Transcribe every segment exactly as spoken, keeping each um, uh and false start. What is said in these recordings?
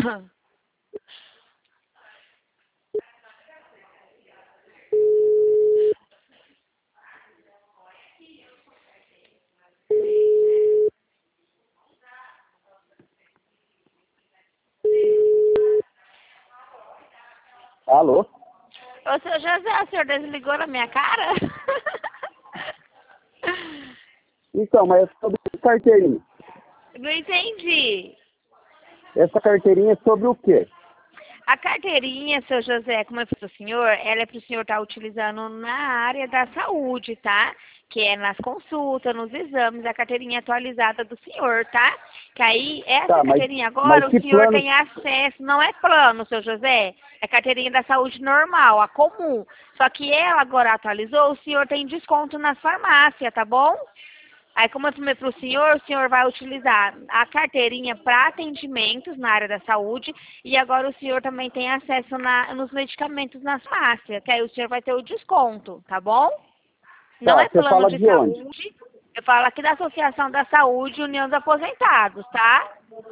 Alô? Ô, seu José, o senhor desligou na minha cara? Então, mas é sobre carteirinha. Não entendi. Essa carteirinha é sobre o quê? A carteirinha, seu José, como é para o senhor, ela é para o senhor estar utilizando na área da saúde, tá? Que é nas consultas, nos exames, a carteirinha atualizada do senhor, tá? Que aí, essa Tá, mas, carteirinha agora, mas o que senhor plano... tem acesso, não é plano, seu José, é carteirinha da saúde normal, a comum. Só que ela agora atualizou, o senhor tem desconto nas farmácias, tá bom? Aí, como eu falei para o senhor, o senhor vai utilizar a carteirinha para atendimentos na área da saúde e agora o senhor também tem acesso na, nos medicamentos nas farmácias, que aí o senhor vai ter o desconto, tá bom? Não Tá, é você plano fala de de onde? saúde, eu falo aqui da Associação da Saúde União dos Aposentados, tá?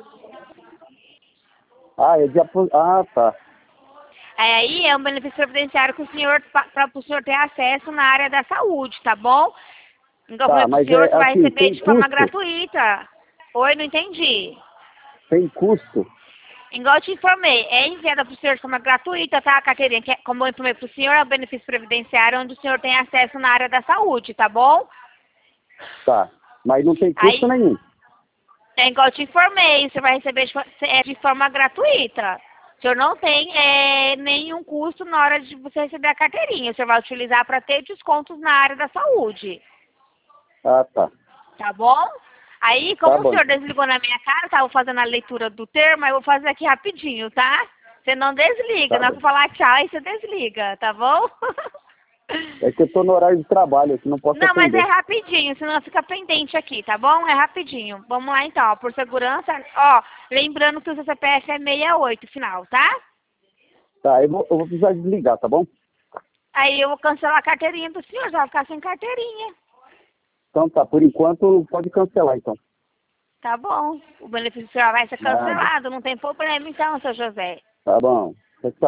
Ah, é de apo... Ah, tá. Aí é um benefício previdenciário que o senhor, para o senhor ter acesso na área da saúde, tá bom? Então, eu falei Tá, pro mas senhor, é você vai assim, receber tem de forma custo? gratuita. Oi, não entendi. Tem custo? Igual eu te informei, é enviada para o senhor de forma gratuita, tá? A carteirinha, que é, como eu informei para o senhor, é o benefício previdenciário onde o senhor tem acesso na área da saúde, tá bom? Tá, mas não tem custo Aí, nenhum. é igual eu te informei, você vai receber de, fo- é de forma gratuita. O senhor não tem é, nenhum custo na hora de você receber a carteirinha. O senhor vai utilizar para ter descontos na área da saúde. Ah, tá. Tá bom? Aí, Tá como o bom, senhor então. desligou na minha cara, eu tava fazendo a leitura do termo, aí eu vou fazer aqui rapidinho, tá? Você não desliga, Tá na hora bom. que eu falar tchau, aí você desliga, tá bom? É que eu tô no horário de trabalho aqui, não posso Não, mas é atender. rapidinho, senão fica pendente aqui, tá bom? É rapidinho. Vamos lá então, ó, por segurança, ó, lembrando que o seu C P F é sessenta e oito, final, tá? Tá, eu vou, eu vou precisar desligar, tá bom? Aí eu vou cancelar a carteirinha do senhor, você vai ficar sem carteirinha. Então tá, por enquanto pode cancelar então. Tá bom. O benefício do senhor vai ser Nada. cancelado, não tem problema então, seu José. Tá bom.